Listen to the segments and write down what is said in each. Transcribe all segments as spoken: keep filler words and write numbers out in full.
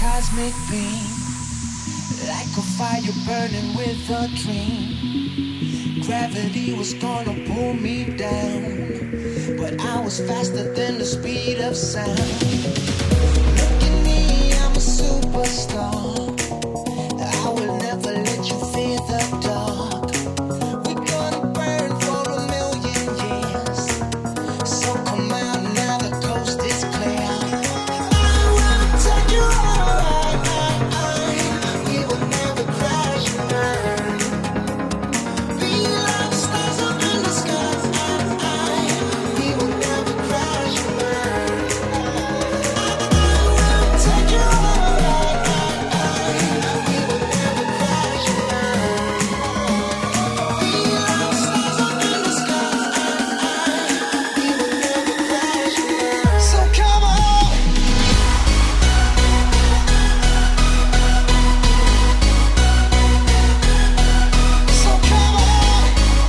cosmic beam, like a fire burning with a dream. Gravity was gonna pull me down, but I was faster than the speed of sound. Look at me, I'm a superstar. I will never let you fear the dark. We're gonna burn for a million years. So come out now, the coast is clear. I wanna take you right. We will never crash and burn. Be like stars up in the sky. We will never crash and burn. I wanna take you right. We will never crash and burn. Be like stars up in the sky. We will never crash and burn. So come on. So come on.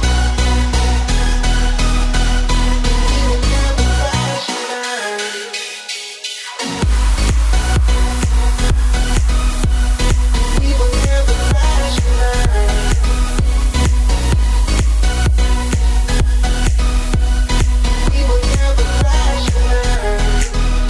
We will never crash and burn. We will never crash and burn. We will never crash and burn.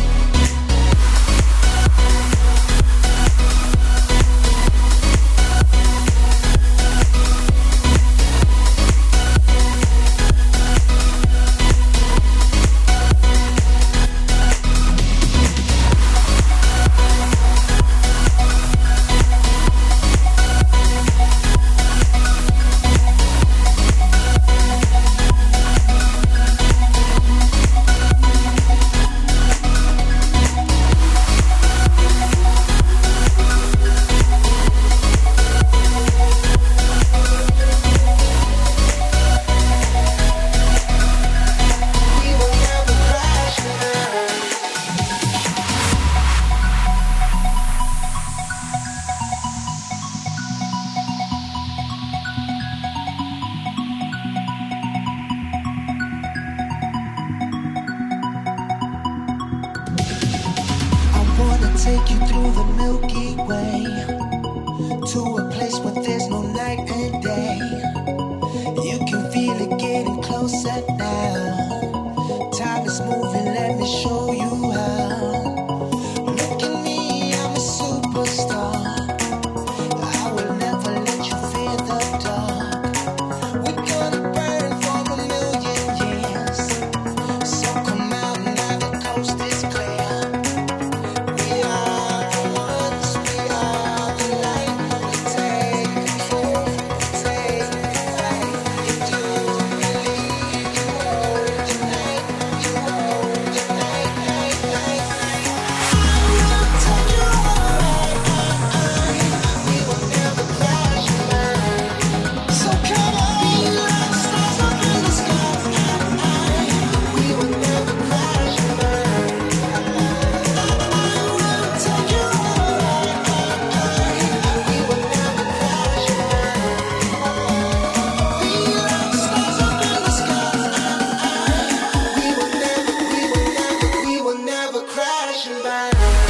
We will never crash and burn. I wanna take you through the Milky Way, to a place where there's no night and day. You can feel it getting closer now. Time is moving, let me show you how. Look at me, I'm a superstar. I will never let you fear the dark. We're gonna burn for a million years. So come out now, the coast is clear. We are the ones, we are the light. We take control, take flight. You do believe you hold tonight, you hold tonight, night, night. I will take you right. We will never crash and burn. So come on, be like stars up in the sky. We will never crash and burn. I will take you right. We will never crash and burn. Be like stars up in the sky. We will never, we will never, we will never crash and burn.